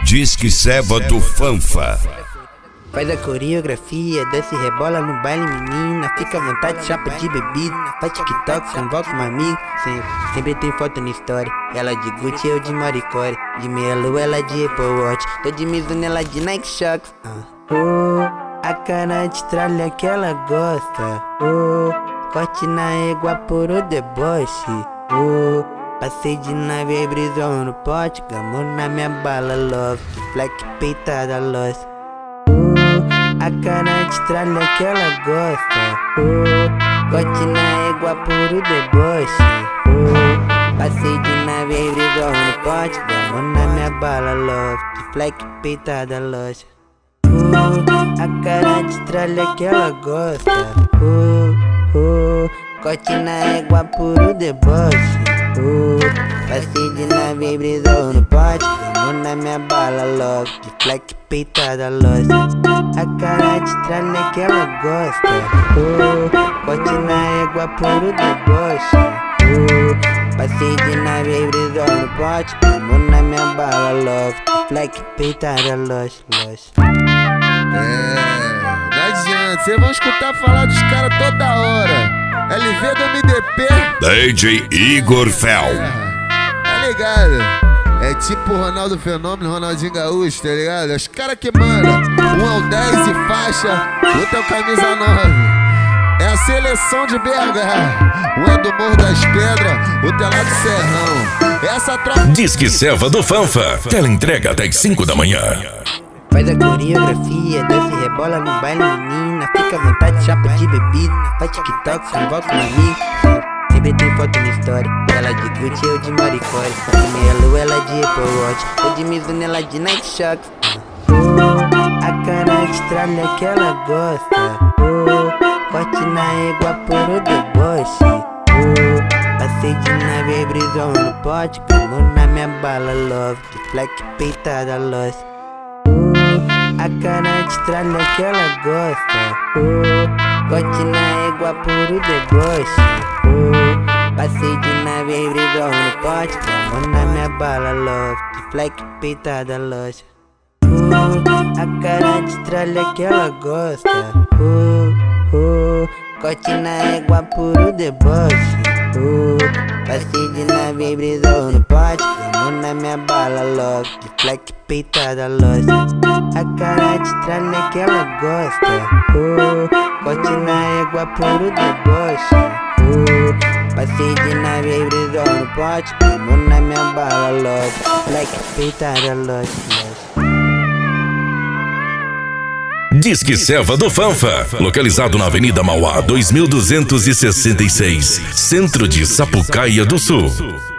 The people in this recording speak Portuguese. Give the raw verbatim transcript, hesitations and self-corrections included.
Disque Seva do Fanfa. Faz a coreografia, desce e rebola no baile, menina. Fica à vontade, chapa de bebida. Faz TikTok, convoca uma amiga. Sempre, sempre tem foto na história. Ela de Gucci, eu de Maricore. De meia lua, ela de Apple Watch. Tô de Mizuno, ela de Nike Shox. uh. Oh, a cara de tralha que ela gosta. Oh, corte na égua por o deboche. Oh, passei de nave e brisou no pote. Gamou na minha bala, love. Black peitada, lost. A cara de tralha que ela gosta. Oh, corte na égua por o deboche. Oh, passei de nave e brisou no pote. Gamou na minha bala, love. Black peitada, lost. Oh, a cara de tralha que ela gosta. Oh, oh, corte na égua por o deboche. Oh, passei de nave e brisou no pote. Gamou na minha bala, love. De black peitada, lost. A cara de tralha que ela gosta. Oh, corte na égua por o deboche. Oh, passei de nave e brisou no pote. Gamou na minha bala, love. De black peitada, lost, lost. É, não adianta, cês vão escutar falar dos caras toda hora. L V do M D P, D J Igor Fel. É, tá ligado? É tipo Ronaldo Fenômeno, Ronaldinho Gaúcho, tá ligado? É os caras que mandam. Um é o dez e faixa, outro é o camisa nove. É a seleção de B H. Um é do Morro das Pedras, outro é lá do Serrão. Essa troca. Disque Seva do Fanfa. Tela entrega até as cinco da manhã. Faz a coreografia, desce e rebola no baile, menina. Fica à vontade, chapa de bebida. Faz TikTok, convoca um amigo. Sempre tem foto na história. Ela de Gucci, eu de Maricore. De meia lua, ela de Apple Watch. Tô de Mizuno, ela de Nike Shox. Oh, a cara de tralha que ela gosta. Oh, corte na égua por o deboche. Oh, passei de nave e brisou no pote. Gamou na minha bala, love. De black peitada, lost. A cara de tralha que ela gosta. Oh, corte na égua por o deboche. Oh, passei de nave e brisou no pote. Gamou na minha bala, love. De black peitada, lost. Oh, a cara de tralha que ela gosta. Oh, oh, corte na égua por o deboche. Oh, passei de nave e brisou no pote. Gamou na minha bala, love. De black peitada, lost. A cara de tralha que ela gosta. Oh, corte na égua por o deboche. Oh, passei de nave e brisou no pote. Gamou na minha bala, love. Black peitada, lost, lost. Disque Seva do Fanfa. Localizado na Avenida Mauá dois mil duzentos e sessenta e seis, centro de Sapucaia do Sul.